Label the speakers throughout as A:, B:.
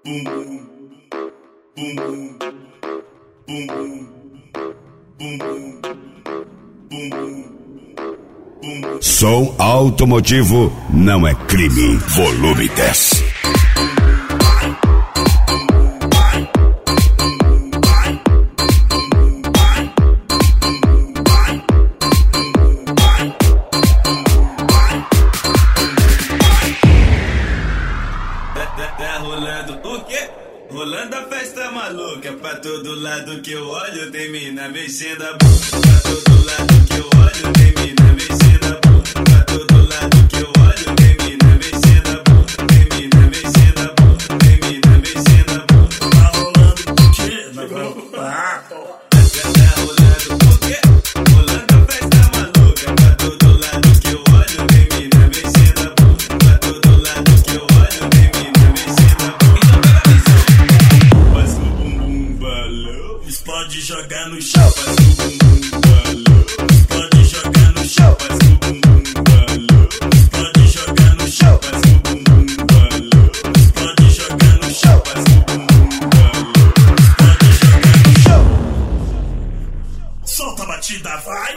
A: bum bum bum bum bum bum bum bum.
B: Som automotivo não é crime. Volume 10.
A: Rolando o quê? Rolando a festa maluca. Pra todo lado que eu olho tem mina mexendo a bunda. Pra todo lado que eu olho tem mina mexendo a bunda. Pra todo lado que eu olho tem mina mexendo a bunda. Tem mina mexendo a bunda. Tem mina mexendo a bunda. Tá rolando o quê? Tá rolando o quê? Rolando a festa maluca. Pra todo lado que eu olho tem mina mexendo a bunda. Pra todo lado que eu olho tem mina mexendo a bunda. Faz o bumbum balão. Pode jogar no chão. Faz o bumbum balão. Pode jogar no chão. Faz o bumbum balão. Pode jogar no chão. Faz o bumbum balão. Pode jogar no chão. Faz o bumbum balão. Pode jogar no chão. Solta a batida, vai.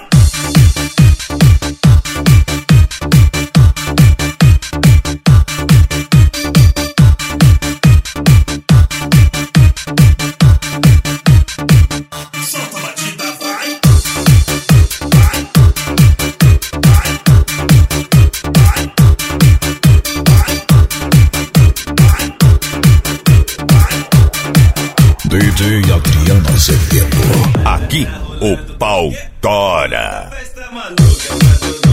B: DJ Adriano Azevedo. Aqui o pau tora.
A: Festa maluca.